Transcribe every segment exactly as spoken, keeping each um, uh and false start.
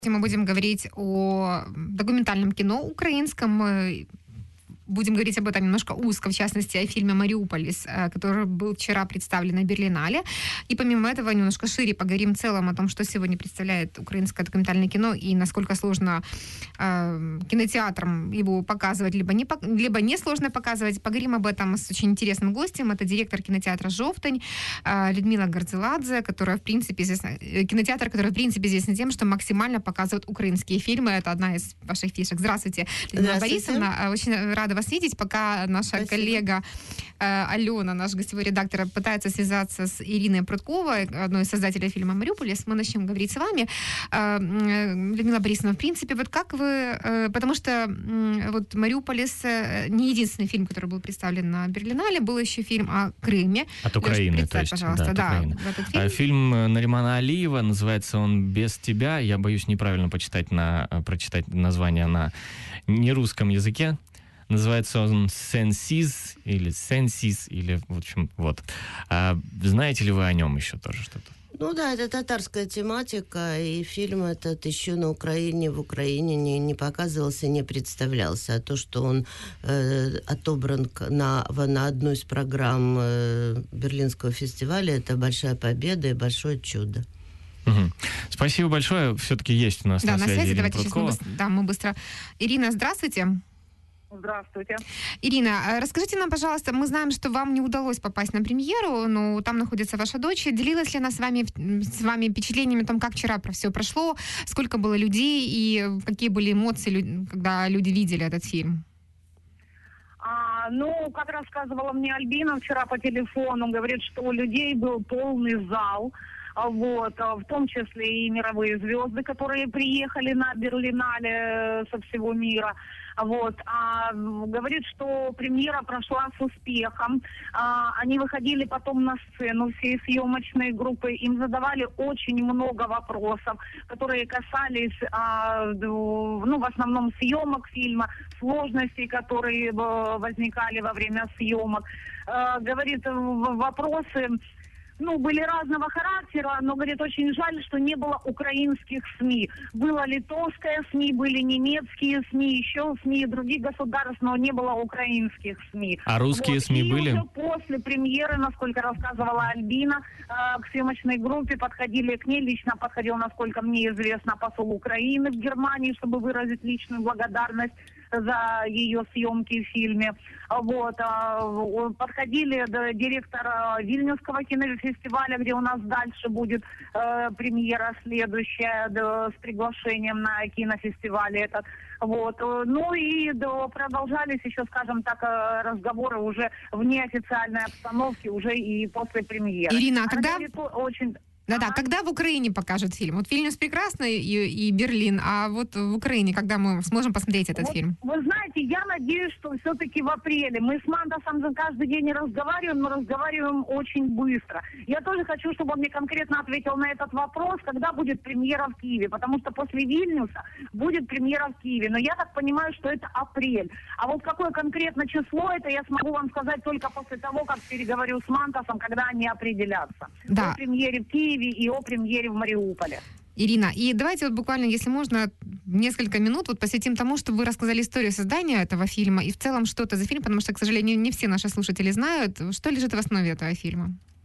Мы будем говорить о документальном кино украинском. Мы будем говорить об этом немножко узко, в частности, о фильме «Мариуполис», который был вчера представлен на Берлинале. И помимо этого немножко шире поговорим в целом о том, что сегодня представляет украинское документальное кино и насколько сложно э, кинотеатрам его показывать, либо не, либо не сложно показывать. Поговорим об этом с очень интересным гостем. Это директор кинотеатра «Жовтень» э, Людмила Гордзеладзе, которая, в принципе, известна, кинотеатр, который, в принципе, известен тем, что максимально показывает украинские фильмы. Это одна из ваших фишек. Здравствуйте, Людмила Борисовна. Очень рада вас видеть. Пока наша Спасибо. коллега э, Алена, наш гостевой редактор, пытается связаться с Ириной Прудковой, одной из создателей фильма «Мариуполис», мы начнем говорить с вами. Э, Людмила Борисовна, в принципе, вот как вы... Э, потому что э, вот «Мариуполис» э, не единственный фильм, который был представлен на Берлинале, был еще фильм о Крыме. От Украины, Леш, то есть. Пожалуйста, да, да, Украины. этот фильм. Фильм Наримана Алиева, называется он «Без тебя». Я боюсь неправильно почитать на, прочитать название на нерусском языке. Называется он «Сенсиз» или «Сенсиз», или, в общем, вот. А знаете ли вы о нем еще тоже что-то? Ну да, это татарская тематика, и фильм этот еще на Украине, в Украине не, не показывался, не представлялся. А то, что он э, отобран на, на одну из программ э, Берлинского фестиваля, это большая победа и большое чудо. Угу. Спасибо большое. Все-таки есть у нас да, на, на связи, связи. Ирина Давайте сейчас мы быстро, да, мы быстро. Ирина, здравствуйте. Здравствуйте. Ирина, расскажите нам, пожалуйста, мы знаем, что вам не удалось попасть на премьеру, но там находится ваша дочь. Делилась ли она с вами, с вами впечатлениями о том, как вчера все прошло, сколько было людей и какие были эмоции, когда люди видели этот фильм? А, ну, как рассказывала мне Альбина вчера по телефону, говорит, что у людей был полный зал. Вот, в том числе и мировые звезды, которые приехали на Берлинале со всего мира. Вот, а, говорит, что премьера прошла с успехом. А, они выходили потом на сцену всей съемочной группы, им задавали очень много вопросов, которые касались, а, ну, в основном съемок фильма, сложностей, которые возникали во время съемок. А, говорит, вопросы... Ну, были разного характера, но, говорит, очень жаль, что не было украинских СМИ. Было литовское СМИ, были немецкие СМИ, еще СМИ других государств, но не было украинских СМИ. А русские вот. СМИ и были? уже после премьеры, насколько рассказывала Альбина, к съемочной группе подходили к ней, лично подходил, насколько мне известно, посол Украины в Германии, чтобы выразить личную благодарность за ее съемки в фильме. Вот. Подходили директор Вильнюсского кинофестиваля, где у нас дальше будет э, премьера следующая да, с приглашением на кинофестивале этот. Вот. Ну и да, продолжались еще, скажем так, разговоры уже в неофициальной обстановке, уже и после премьеры. Ирина, а когда... говорит, очень... Да-да, ага. Когда в Украине покажут фильм? Вот Вильнюс прекрасный и, и Берлин, а вот в Украине, когда мы сможем посмотреть этот вот, фильм? Вы знаете, я надеюсь, что все-таки в апреле. Мы с Мантасом каждый день не разговариваем, но разговариваем очень быстро. Я тоже хочу, чтобы он мне конкретно ответил на этот вопрос, когда будет премьера в Киеве, потому что после Вильнюса будет премьера в Киеве. Но я так понимаю, что это апрель. А вот какое конкретно число это, я смогу вам сказать только после того, как переговорю с Мантасом, когда они определятся. Да. О премьере в Киеве и о премьере в Мариуполе. Ирина, и давайте вот буквально, если можно, несколько минут вот посвятим тому, чтобы вы рассказали историю создания этого фильма и в целом, что это за фильм, потому что, к сожалению, не все наши слушатели знают, что лежит в основе этого фильма.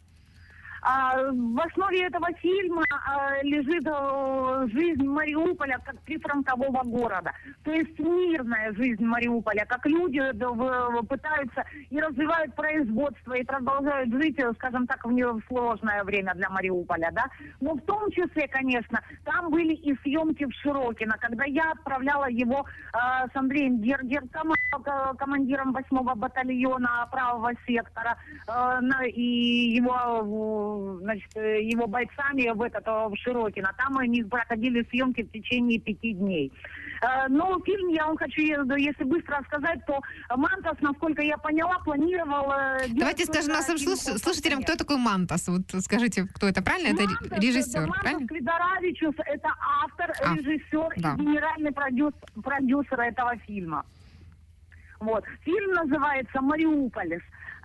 А, в основе этого фильма а, лежит а, жизнь Мариуполя как прифронтового города. То есть мирная жизнь Мариуполя, как люди да, в, пытаются и развивают производство, и продолжают жить, скажем так, в, не, в сложное время для Мариуполя. Да? Но в том числе, конечно, там были и съемки в Широкино, когда я отправляла его а, с Андреем Гергерком, командиром восьмого батальона правого сектора, а, и его... значит, его бойцами в, этот, в Широкино. Там они проходили съемки в течение пяти дней. Но фильм, я вам хочу, если быстро рассказать, то Мантас, насколько я поняла, планировал... Давайте скажем нашим слушателям, кто такой Мантас? Вот скажите, кто это, правильно? Это Мантас, режиссер, это правильно? Мантас Квидаравичус, это автор, а, режиссер да. и генеральный продюсер, продюсер этого фильма. Вот. Фильм называется «Мариуполис».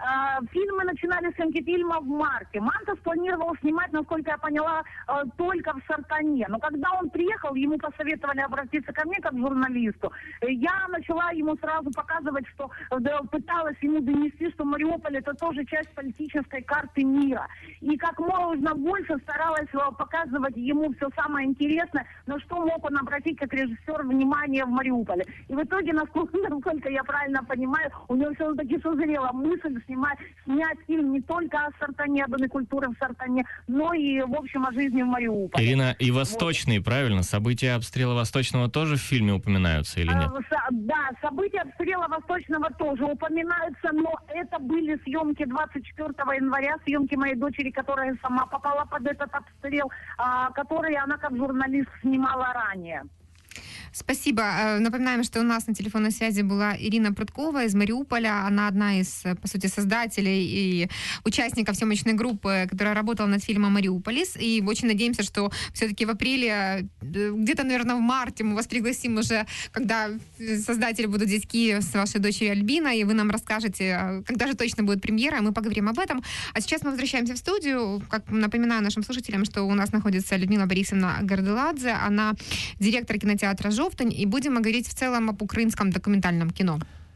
Фильмы начинали съемки фильма в марте. Мантос планировал снимать, насколько я поняла, только в Сартане. Но когда он приехал, ему посоветовали обратиться ко мне как журналисту. Я начала ему сразу показывать, что пыталась ему донести, что Мариуполь это тоже часть политической карты мира. И как можно больше старалась показывать ему все самое интересное, на что мог он обратить как режиссер внимание в Мариуполе. И в итоге, насколько, насколько я правильно понимаю, у него все-таки созрела мысль снимать, снять фильм не только о Сартане, о Доме культуры в Сартане, но и, в общем, о жизни в Мариуполе. Ирина, и Восточный, вот. Правильно? События обстрела Восточного тоже в фильме упоминаются или нет? А, да, события обстрела Восточного тоже упоминаются, но это были съемки двадцать четвёртого января, съемки моей дочери, которая сама попала под этот обстрел, а, которые она как журналист снимала ранее. Спасибо. Напоминаем, что у нас на телефонной связи была Ирина Прудкова из Мариуполя. Она одна из, по сути, создателей и участников съемочной группы, которая работала над фильмом «Мариуполис». И очень надеемся, что все-таки в апреле, где-то, наверное, в марте мы вас пригласим уже, когда создатели будут здесь в Киеве с вашей дочерью Альбиной, и вы нам расскажете, когда же точно будет премьера, мы поговорим об этом. А сейчас мы возвращаемся в студию. Как напоминаю нашим слушателям, что у нас находится Людмила Борисовна Горделадзе. Она директор кинотеатра «Жовтень», и будем говорить в целом об украинском документальном кино.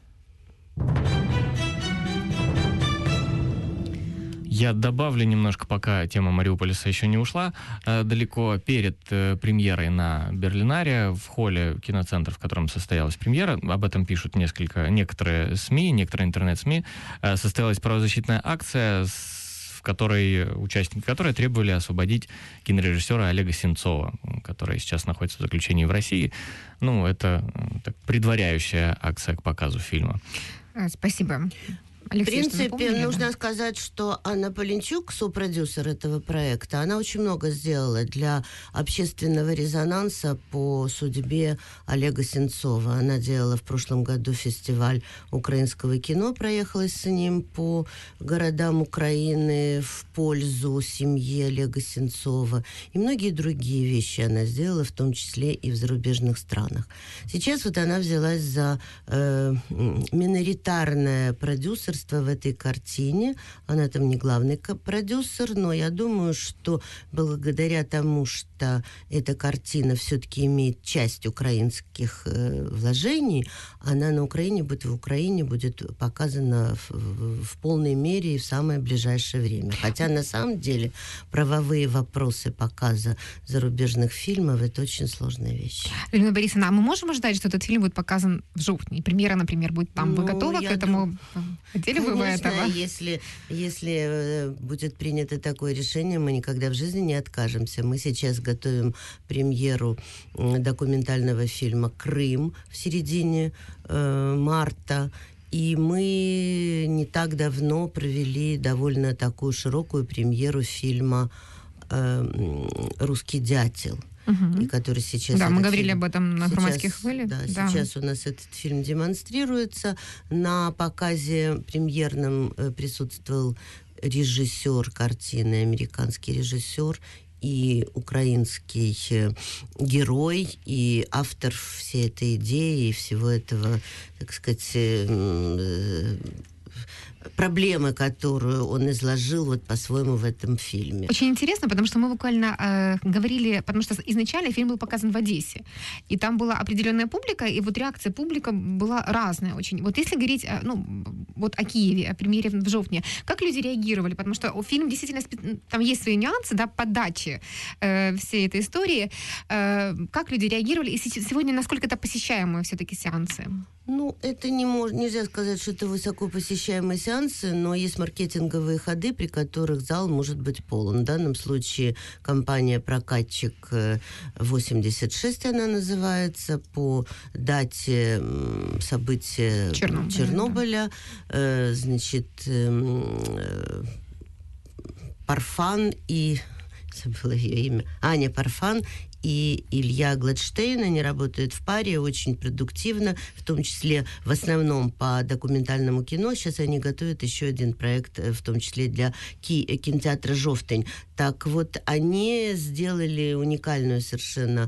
Я добавлю немножко, пока тема Мариуполиса еще не ушла. Далеко перед премьерой на Берлинаре в холле киноцентра, в котором состоялась премьера, об этом пишут несколько, некоторые СМИ, некоторые интернет-СМИ, состоялась правозащитная акция, в которой участники которой требовали освободить кинорежиссера Олега Сенцова, который сейчас находится в заключении в России. Ну, это так, предваряющая акция к показу фильма. Спасибо. Алексей, в принципе, нужно сказать, что Анна Полинчук, сопродюсер этого проекта, она очень много сделала для общественного резонанса по судьбе Олега Сенцова. Она делала в прошлом году фестиваль украинского кино, проехалась с ним по городам Украины в пользу семьи Олега Сенцова. И многие другие вещи она сделала, в том числе и в зарубежных странах. Сейчас вот она взялась за э, миноритарное продюсерство в этой картине. Она там не главный продюсер, но я думаю, что благодаря тому, что эта картина все-таки имеет часть украинских э, вложений, она на Украине будет, в Украине будет показана в, в, в полной мере и в самое ближайшее время. Хотя на самом деле правовые вопросы показа зарубежных фильмов — это очень сложная вещь. Людмила Борисовна, а мы можем ожидать, что этот фильм будет показан в Жовтні? Премьера, например, будет там. Ну, вы готовы к этому? Дум... Хотели бы вы этого? Если, если будет принято такое решение, мы никогда в жизни не откажемся. Мы сейчас готовим премьеру документального фильма «Крым» в середине э, марта. И мы не так давно провели довольно такую широкую премьеру фильма э, «Русский дятел». Угу. И который сейчас... Да, мы говорили фильм, об этом на «Громадских хвилях». Да, да, сейчас у нас этот фильм демонстрируется. На показе премьерном присутствовал режиссер картины, американский режиссер и украинский герой, и автор всей этой идеи и всего этого, так сказать, проблемы, которую он изложил вот по-своему в этом фильме. Очень интересно, потому что мы буквально э, говорили, потому что изначально фильм был показан в Одессе, и там была определенная публика, и вот реакция публики была разная очень. Вот если говорить, э, ну, вот о Киеве, о премьере в Жовтні, как люди реагировали? Потому что фильм действительно, там есть свои нюансы, да, подачи э, всей этой истории. Э, как люди реагировали? И сегодня насколько это посещаемые все-таки сеансы? Ну, это не мож... нельзя сказать, что это высоко посещаемые сеансы, но есть маркетинговые ходы, при которых зал может быть полон. В данном случае компания-прокатчик восемьдесят шесть, она называется, по дате события Чернобыля, Чернобыля. Да. Значит, Парфан и... забыла ее имя. Аня Парфан и Илья Гладштейн. Они работают в паре очень продуктивно, в том числе в основном по документальному кино. Сейчас они готовят еще один проект, в том числе для ки- кинотеатра «Жовтень». Так вот, они сделали уникальную совершенно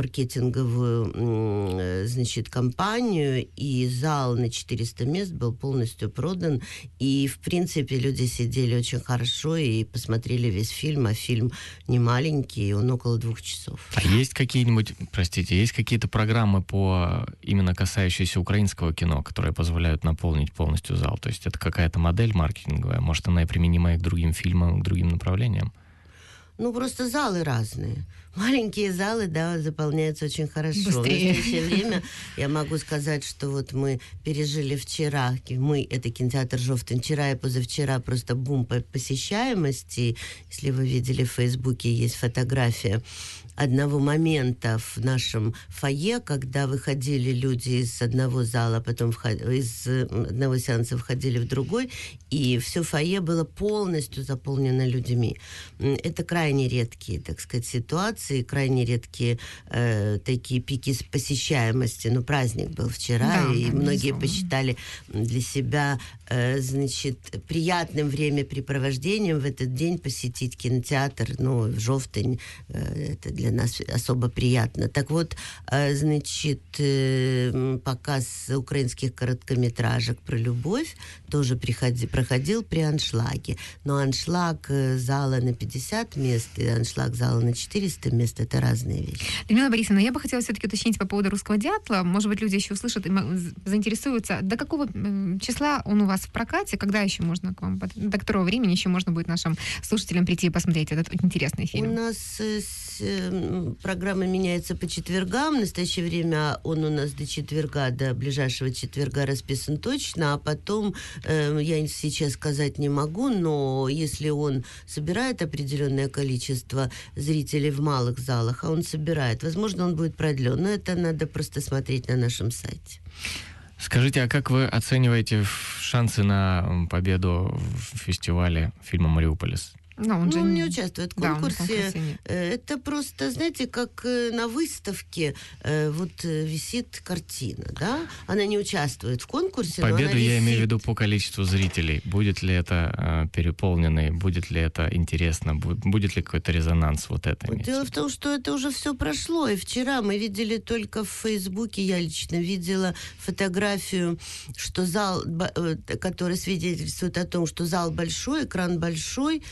маркетинговую, значит, кампанию, и зал на четыреста мест был полностью продан, и, в принципе, люди сидели очень хорошо и посмотрели весь фильм, а фильм не маленький, он около двух часов. А есть какие-нибудь, простите, есть какие-то программы по именно касающиеся украинского кино, которые позволяют наполнить полностью зал? То есть это какая-то модель маркетинговая, может, она и применима и к другим фильмам, к другим направлениям? Ну, просто залы разные. Маленькие залы, да, заполняются очень хорошо. Быстрее. В настоящее время я могу сказать, что вот мы пережили вчера, мы, это кинотеатр «Жовтень», вчера и позавчера просто бум по посещаемости. Если вы видели в Фейсбуке, есть фотография одного момента в нашем фойе, когда выходили люди из одного зала, потом вход... из одного сеанса входили в другой, и все фойе было полностью заполнено людьми. Это крайне редкие, так сказать, ситуации, крайне редкие э, такие пики посещаемости. Но праздник был вчера, да, и да, многие безусловно. посчитали для себя, э, значит, приятным времяпрепровождением в этот день посетить кинотеатр, ну, в «Жовтень», э, это для нас особо приятно. Так вот, э, значит, э, показ украинских короткометражек про любовь тоже приходи, проходил при аншлаге. Но аншлаг зала на пятьдесят мест и аншлаг зала на четыреста мест — это разные вещи. Людмила Борисовна, я бы хотела все-таки уточнить по поводу «Русского дятла». Может быть, люди еще услышат и заинтересуются. До какого числа он у вас в прокате? Когда еще можно к вам? До которого времени еще можно будет нашим слушателям прийти и посмотреть этот интересный фильм? У нас э, с, э, программа меняется по четвергам. В настоящее время он у нас до четверга, до ближайшего четверга расписан точно, а потом э, я сейчас сказать не могу, но если он собирает определенное количество зрителей в малых залах, а он собирает, возможно, он будет продлен. Но это надо просто смотреть на нашем сайте. Скажите, а как вы оцениваете шансы на победу в фестивале фильма «Мариуполис»? Но он ну, же он не участвует в Да, он в конкурсе. конкурсе нет. Это просто, знаете, как на выставке э, вот висит картина, да? Она не участвует в конкурсе, но Победу она я имею в висит. виду по количеству зрителей. Будет ли это э, переполненный, будет ли это интересно, бу- будет ли какой-то резонанс, вот это имеется Дело в в виду? том, что это уже все прошло. И вчера мы видели только в Фейсбуке, я лично видела фотографию, что зал, б- э, который свидетельствует о том, что зал большой, экран большой,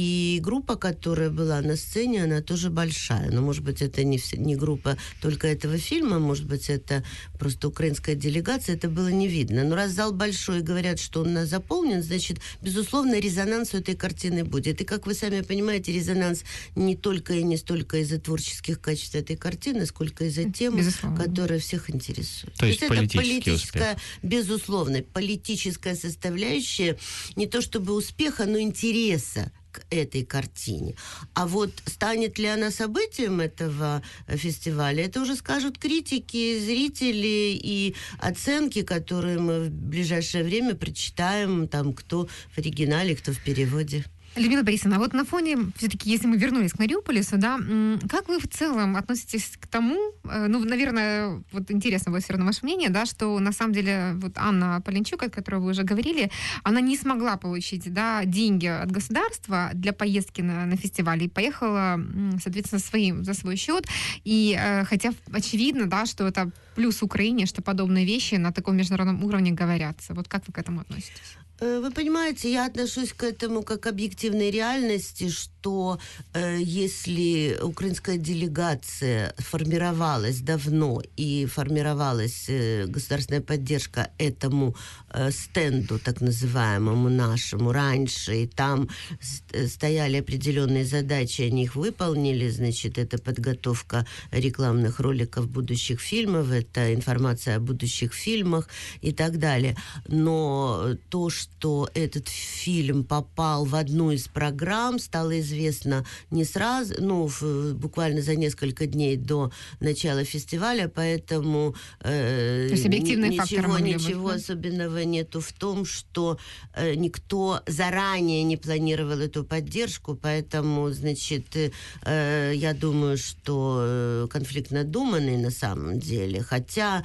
и группа, которая была на сцене, она тоже большая. Но, может быть, это не, вся, не группа только этого фильма, может быть, это просто украинская делегация, это было не видно. Но раз зал большой и говорят, что он заполнен, значит, безусловно, резонанс у этой картины будет. И, как вы сами понимаете, резонанс не только и не столько из-за творческих качеств этой картины, сколько из-за темы, Безусловно. которая всех интересует. То есть это политический политическая, успех. безусловно, политическая составляющая не то чтобы успеха, но интереса к этой картине. А вот станет ли она событием этого фестиваля, это уже скажут критики, зрители и оценки, которые мы в ближайшее время прочитаем, там, кто в оригинале, кто в переводе. Людмила Борисовна, вот на фоне, все-таки, если мы вернулись к Мариуполису, да, м, как вы в целом относитесь к тому, э, ну, наверное, вот интересно будет все равно ваше мнение, да, что на самом деле вот Анна Полинчук, о которой вы уже говорили, она не смогла получить, да, деньги от государства для поездки на, на фестиваль и поехала, м, соответственно, своим, за свой счет, и э, хотя очевидно, да, что это плюс Украине, что подобные вещи на таком международном уровне говорятся. Вот как вы к этому относитесь? Вы понимаете, я отношусь к этому как к объективной реальности, что э, если украинская делегация формировалась давно и формировалась э, государственная поддержка этому э, стенду, так называемому нашему, раньше, и там ст- стояли определенные задачи, они их выполнили, значит, это подготовка рекламных роликов будущих фильмов, это информация о будущих фильмах и так далее. Но то, что что этот фильм попал в одну из программ, стало известно не сразу, ну, в, буквально за несколько дней до начала фестиваля, поэтому э, То есть объективные ничего, факторы могли быть, ничего да? особенного нету в том, что э, никто заранее не планировал эту поддержку, поэтому, значит, э, я думаю, что конфликт надуманный на самом деле, хотя,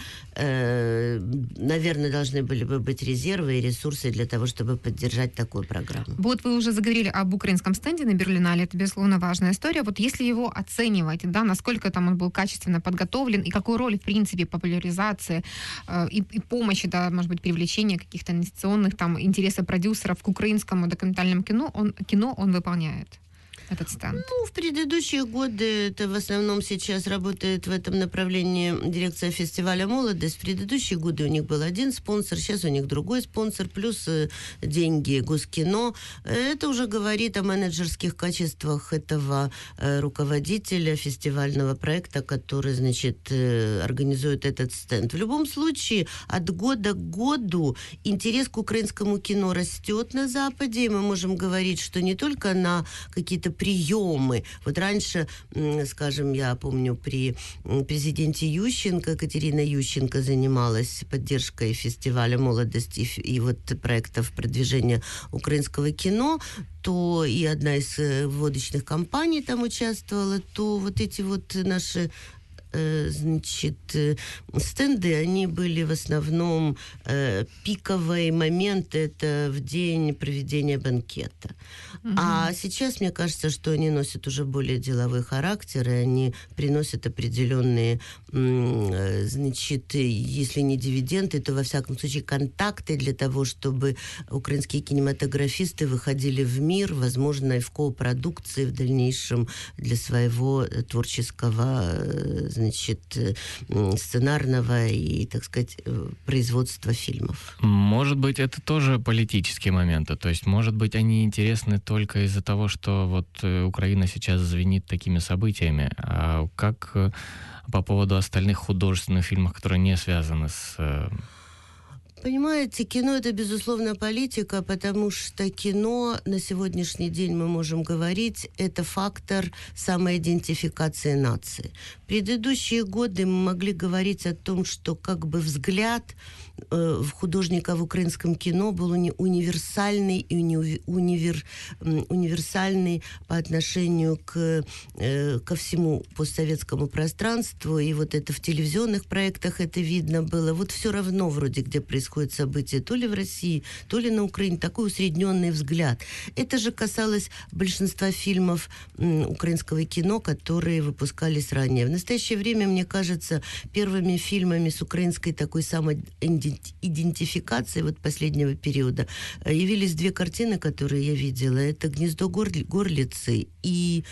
э, наверное, должны были бы быть резервы и ресурсы для того, чтобы поддержать такую программу. Вот вы уже заговорили об украинском стенде на Берлинале, это, безусловно, важная история. Вот если его оценивать, да, насколько там он был качественно подготовлен, и какую роль, в принципе, популяризации э, и, и помощи, да, может быть, привлечения каких-то инвестиционных там интересов продюсеров к украинскому документальному кино он, кино он выполняет? Этот стенд? Ну, в предыдущие годы, это в основном сейчас работает в этом направлении дирекция фестиваля «Молодость». В предыдущие годы у них был один спонсор, сейчас у них другой спонсор, плюс э, деньги Госкино. Это уже говорит о менеджерских качествах этого э, руководителя фестивального проекта, который, значит, э, организует этот стенд. В любом случае, от года к году интерес к украинскому кино растет на Западе, и мы можем говорить, что не только на какие-то приемы. Вот раньше, скажем, я помню, при президенте Ющенко, Катерина Ющенко занималась поддержкой фестиваля «Молодости» и вот проектов продвижения украинского кино, то и одна из водочных компаний там участвовала, то вот эти вот наши значит, стенды, они были в основном э, пиковые моменты, это в день проведения банкета. Mm-hmm. А сейчас, мне кажется, что они носят уже более деловой характер, и они приносят определенные, э, значит, если не дивиденды, то, во всяком случае, контакты для того, чтобы украинские кинематографисты выходили в мир, возможно, и в копродукции в дальнейшем для своего творческого, значит, сценарного и, так сказать, производства фильмов. Может быть, это тоже политические моменты. То есть, может быть, они интересны только из-за того, что вот Украина сейчас звенит такими событиями. А как по поводу остальных художественных фильмов, которые не связаны с... Понимаете, кино — это, безусловно, политика, потому что кино на сегодняшний день, мы можем говорить, это фактор самоидентификации нации. В предыдущие годы мы могли говорить о том, что как бы взгляд э, художника в украинском кино был уни- универсальный и уни- универ- универсальный по отношению к, э, ко всему постсоветскому пространству. И вот это в телевизионных проектах это видно было. Вот все равно вроде где происходит события, то ли в России, то ли на Украине, такой усредненный взгляд. Это же касалось большинства фильмов м, украинского кино, которые выпускались ранее. В настоящее время, мне кажется, первыми фильмами с украинской такой самоидентификацией вот последнего периода явились две картины, которые я видела. Это «Гнездо горли, горлицы» и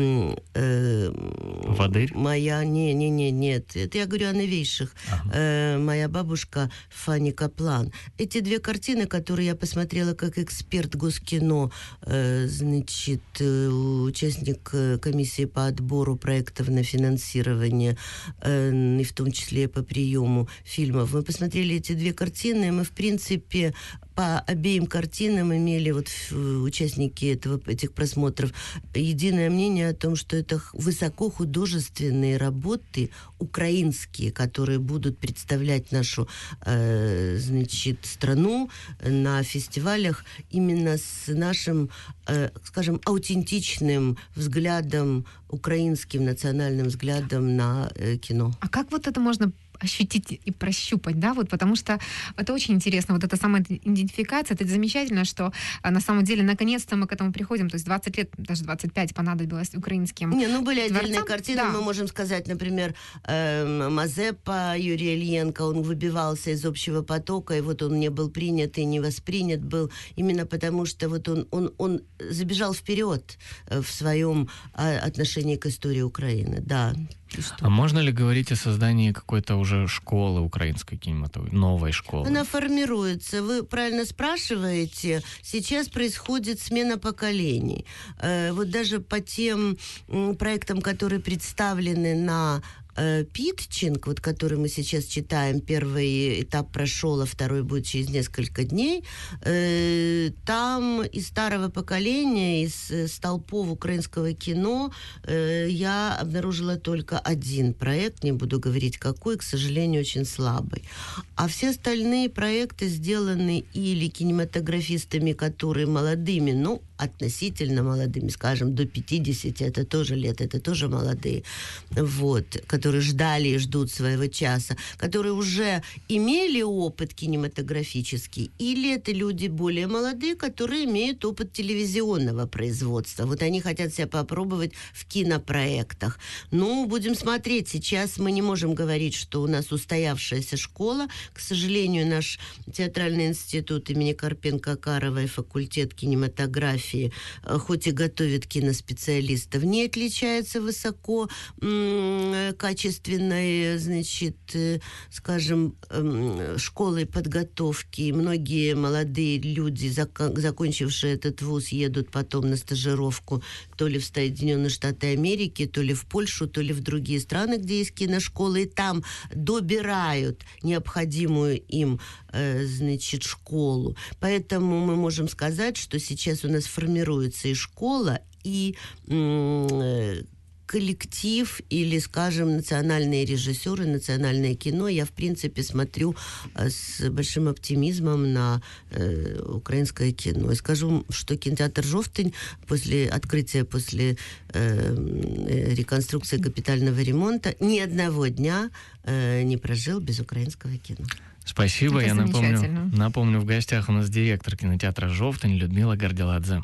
э, «Водырь»? Моя... Не, не, не, нет. Это я говорю о новейших. Ага. Э, «Моя бабушка» Фанни Каплан. Эти две картины, которые я посмотрела как эксперт Госкино, э, значит, э, участник комиссии по отбору проектов на финансирование, э, и в том числе по приему фильмов. Мы посмотрели эти две картины, и мы, в принципе, по обеим картинам имели вот участники этого, этих просмотров единое мнение о том, что это высокохудожественные работы украинские, которые будут представлять нашу э, значит, страну на фестивалях именно с нашим, э, скажем, аутентичным взглядом, украинским национальным взглядом на э, кино. А как вот это можно ощутить и прощупать, да, вот, потому что это очень интересно, вот эта самоидентификация, это замечательно, что а, на самом деле наконец-то мы к этому приходим, то есть двадцать лет, даже двадцать пять понадобилось украинским Не, ну были творцам. отдельные картины, да. Мы можем сказать, например, э, Мазепа, Юрий Ильенко, он выбивался из общего потока, и вот он не был принят и не воспринят был, именно потому что вот он, он, он забежал вперед в своем э, отношении к истории Украины, да. А можно ли говорить о создании какой-то уже школы украинской кинематографии, новой школы? Она формируется. Вы правильно спрашиваете. Сейчас происходит смена поколений. Э, вот даже по тем м, проектам, которые представлены на э, Питчинг, вот который мы сейчас читаем, первый этап прошел, а второй будет через несколько дней, э, там из старого поколения, из э, столпов украинского кино э, я обнаружила только один проект, не буду говорить какой, к сожалению, очень слабый. А все остальные проекты сделаны или кинематографистами, которые молодыми, ну, относительно молодыми, скажем, до пятидесяти, это тоже лет, это тоже молодые, вот, которые ждали и ждут своего часа, которые уже имели опыт кинематографический, или это люди более молодые, которые имеют опыт телевизионного производства. Вот они хотят себя попробовать в кинопроектах. Ну, будем смотреть. Сейчас мы не можем говорить, что у нас устоявшаяся школа. К сожалению, наш театральный институт имени Карпенко-Карова и факультет кинематографии, хоть и готовит киноспециалистов, не отличается высоко м- качественной, значит, э, скажем, э, школой подготовки. Многие молодые люди, зак- закончившие этот вуз, едут потом на стажировку то ли в Соединенные Штаты Америки, то ли в Польшу, то ли в другие страны, где есть киношколы, и там добирают необходимую им, э, значит, школу. Поэтому мы можем сказать, что сейчас у нас формируется и школа, и м- коллектив, или, скажем, национальные режиссеры, национальное кино. Я, в принципе, смотрю э, с большим оптимизмом на э, украинское кино. И скажу, что кинотеатр «Жовтень» после открытия, после э, реконструкции, капитального ремонта ни одного дня э, не прожил без украинского кино. Спасибо. Это Я напомню, напомню, в гостях у нас директор кинотеатра «Жовтень» Людмила Горделадзе.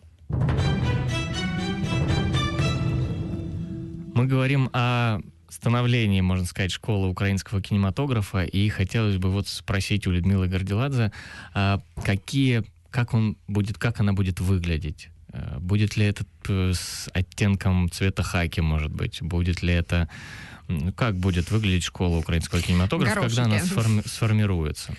Мы говорим о становлении, можно сказать, школы украинского кинематографа, и хотелось бы вот спросить у Людмилы Горделадзе, какие, как он будет, как она будет выглядеть? Будет ли это с оттенком цвета хаки, может быть? Будет ли это... Как будет выглядеть школа украинского кинематографа, Горошики. Когда она сформи- сформируется?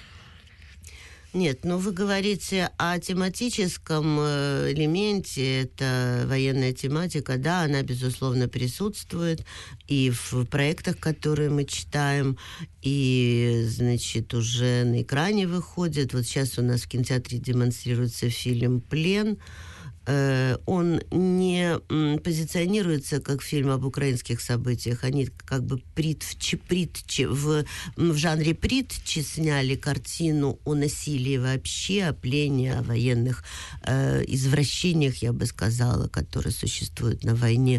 Нет, ну вы говорите о тематическом элементе, это военная тематика, да, она, безусловно, присутствует и в проектах, которые мы читаем, и, значит, уже на экране выходит. Вот сейчас у нас в кинотеатре демонстрируется фильм «Плен». Он не позиционируется как фильм об украинских событиях. Они как бы притчи, притчи, в, в жанре притчи сняли картину о насилии вообще, о плене, о военных э, извращениях, я бы сказала, которые существуют на войне.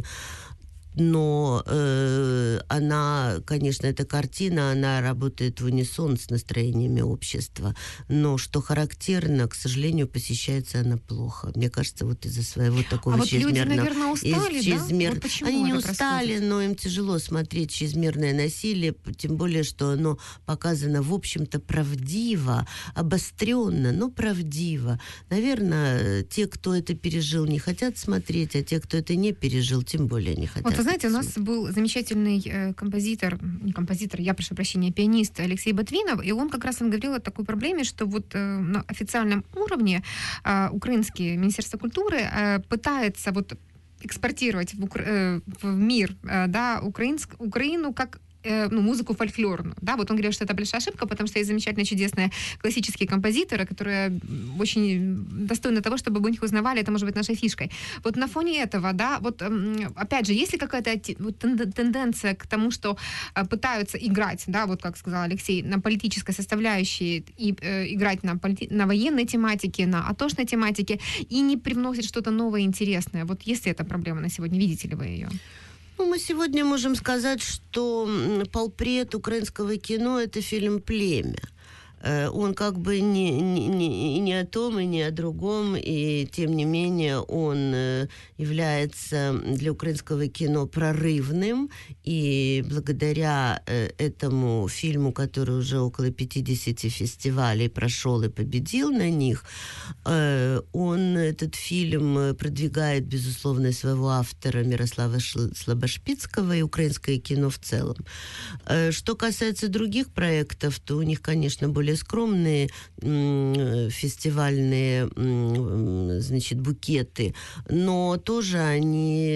Но э, она, конечно, эта картина, она работает в унисон с настроениями общества. Но, что характерно, к сожалению, посещается она плохо. Мне кажется, вот из-за своего такого а чрезмерного... вот люди, наверное, устали, чрезмер... да? Вот почему Они не это устали, происходит? но им тяжело смотреть чрезмерное насилие, тем более, что оно показано, в общем-то, правдиво, обостренно, но правдиво. Наверное, те, кто это пережил, не хотят смотреть, а те, кто это не пережил, тем более не хотят. Вот вы знаете, у нас был замечательный э, композитор, не композитор, я прошу прощения, пианист Алексей Ботвинов, и он как раз он говорил о такой проблеме, что вот э, на официальном уровне э, украинские Министерство культуры э, пытается вот экспортировать в, Укра... э, в мир, э, да, украинск... Украину как ну, музыку фольклорную, да, вот он говорил, что это большая ошибка, потому что есть замечательные, чудесные классические композиторы, которые очень достойны того, чтобы мы их узнавали, это может быть нашей фишкой. Вот на фоне этого, да, вот опять же, есть ли какая-то тенденция к тому, что пытаются играть, да, вот как сказал Алексей, на политической составляющей и э, играть на, полити... на военной тематике, на атошной тематике и не привносить что-то новое, интересное? Вот есть ли эта проблема на сегодня, видите ли вы ее? Ну, мы сегодня можем сказать, что полпред украинского кино – это фильм «Племя». Он как бы не, не, не, не о том и не о другом, и тем не менее он является для украинского кино прорывным, и благодаря этому фильму, который уже около пятидесяти фестивалей прошел и победил на них, он, этот фильм, продвигает, безусловно, своего автора Мирослава Слабошпицкого и украинское кино в целом. Что касается других проектов, то у них, конечно, более более скромные м, фестивальные м, значит, букеты, но тоже они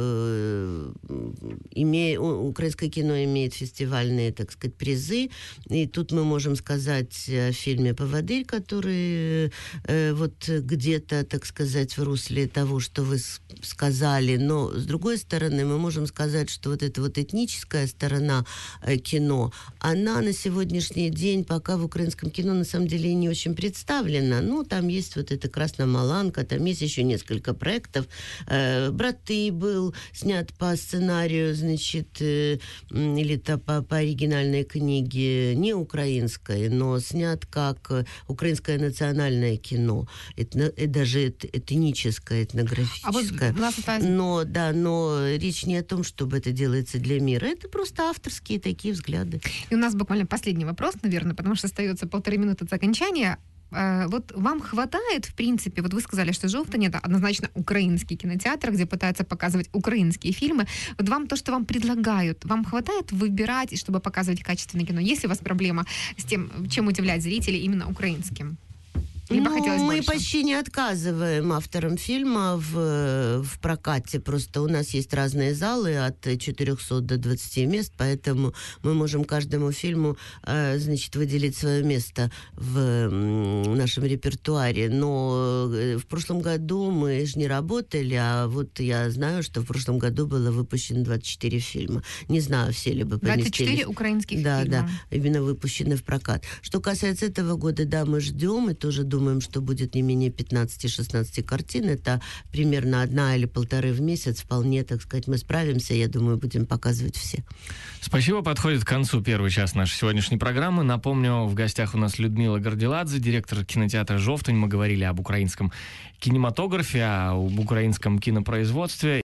э, имеют, украинское кино имеет фестивальные, так сказать, призы, и тут мы можем сказать о фильме «Поводырь», который э, вот где-то, так сказать, в русле того, что вы сказали, но с другой стороны мы можем сказать, что вот эта вот этническая сторона э, кино, она на сегодняшний день пока в украинском кино на самом деле не очень представлена. Ну, там есть вот эта «Красномаланка», там есть еще несколько проектов. Э, «Браты» был снят по сценарию, значит, э, или то по, по оригинальной книге, не украинской, но снят как украинское национальное кино, этно, э, даже эт, этническое, этнографическое. А вот, но, да, но речь не о том, чтобы это делается для мира. Это просто авторские такие взгляды. И у нас буквально последний вопрос, наверное, потому что остается полторы минуты до окончания. Вот вам хватает, в принципе, вот вы сказали, что «Жовтень» — это однозначно украинский кинотеатр, где пытаются показывать украинские фильмы. Вот вам то, что вам предлагают, вам хватает выбирать, чтобы показывать качественное кино? Есть ли у вас проблема с тем, чем удивлять зрителей именно украинским? Либо ну, мы больше? Почти не отказываем авторам фильма в, в прокате. Просто у нас есть разные залы от четырехсот до двадцати мест, поэтому мы можем каждому фильму, значит, выделить свое место в нашем репертуаре. Но в прошлом году мы же не работали, а вот я знаю, что в прошлом году было выпущено двадцать четыре фильма. Не знаю, все ли бы поместились. двадцать четыре украинских да, фильма. Да, да, именно выпущены в прокат. Что касается этого года, да, мы ждем и тоже думаем, Думаем, что будет не менее пятнадцати-шестнадцати картин. Это примерно одна или полторы в месяц. Вполне, так сказать, мы справимся. Я думаю, будем показывать все. Спасибо. Подходит к концу первый час нашей сегодняшней программы. Напомню, в гостях у нас Людмила Горделадзе, директор кинотеатра «Жовтень». Мы говорили об украинском кинематографе, об украинском кинопроизводстве.